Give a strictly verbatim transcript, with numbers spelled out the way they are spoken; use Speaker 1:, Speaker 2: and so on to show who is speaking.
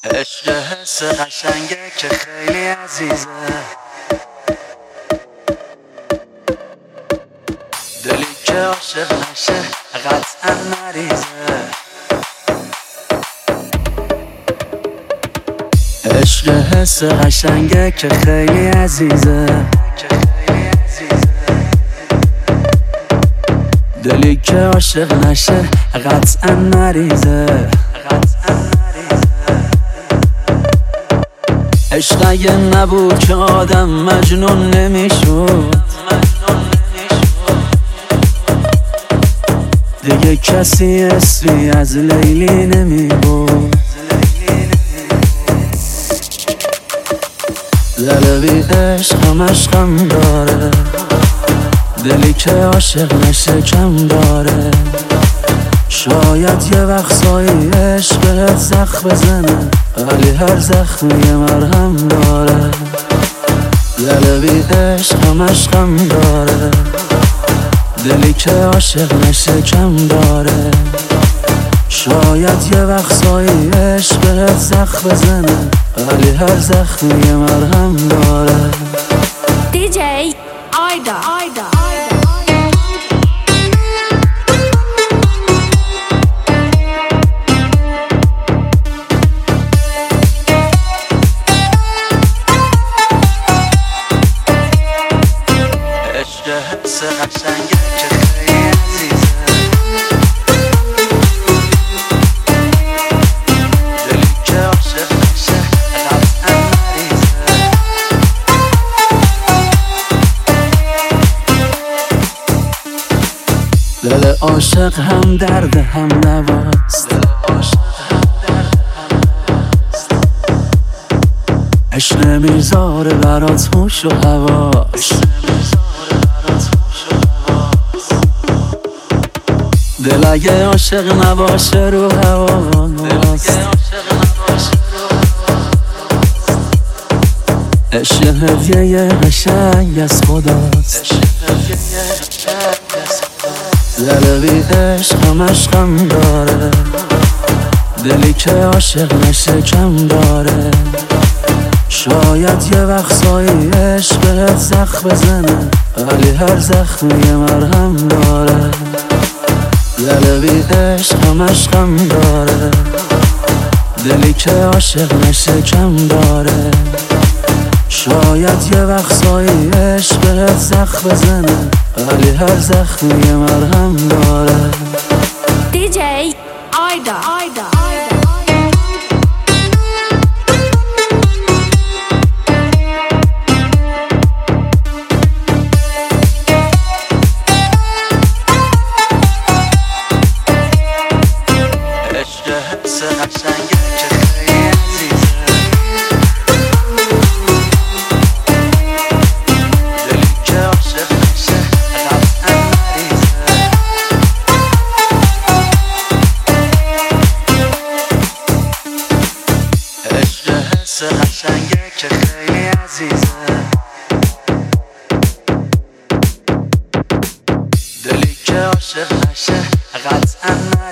Speaker 1: عشق حس قشنگه که خیلی عزیزه، دلی که عاشق نشه قطعا مریضه. عشق حس قشنگه که خیلی عزیزه، دلی که عاشق نشه قطعا مریضه. عشق اگه نبود که آدم مجنون نمیشد، دیگه کسی اسمی از لیلی نمیبود. دل بی عشق هم عشقم داره، دلی که عاشق نشه کم داره. شاید یه وقتایی عشق بهت زخم بزنه، ولی هر زخمی یه مرهم داره. دل بی عشق هم عشقم داره، دلی که عاشق نشه کم داره. شاید یه وقتایی عشق بهت زخم بزنه، ولی هر زخمی یه مرهم داره.
Speaker 2: دی جی آیدا آیدا
Speaker 1: حس قشنگه که خیلی عزیزه، دلی که عاشق نشه قطعا مریضه. دل عاشق هم درد هم نواست، عشق نمیذاره برات هوش و حواس. دل اگه عاشق نباشه رو هواست، عشق هدیه قشنگ از خداست. دل بی عشق هم عشقم داره، دلی که عاشق نشه کم داره. شاید یه وقتایی عشق بهت زخم بزنه، ولی هر زخمی یه مرهم داره. دل بی عشق هم عشقم داره، دلی که عاشق نشه کم داره. شاید یه وقتایی عشق بهت زخم بزنه، ولی هر زخمی یه مرهم داره.
Speaker 2: دی جی آیدا آیدا
Speaker 1: حس قشنگه که خیلی عزیزه، دلی که عاشق نشه قطعا مریضه. عشق حس قشنگه که خیلی عزیزه، دلی که عاشق نشه قطعا مریضه.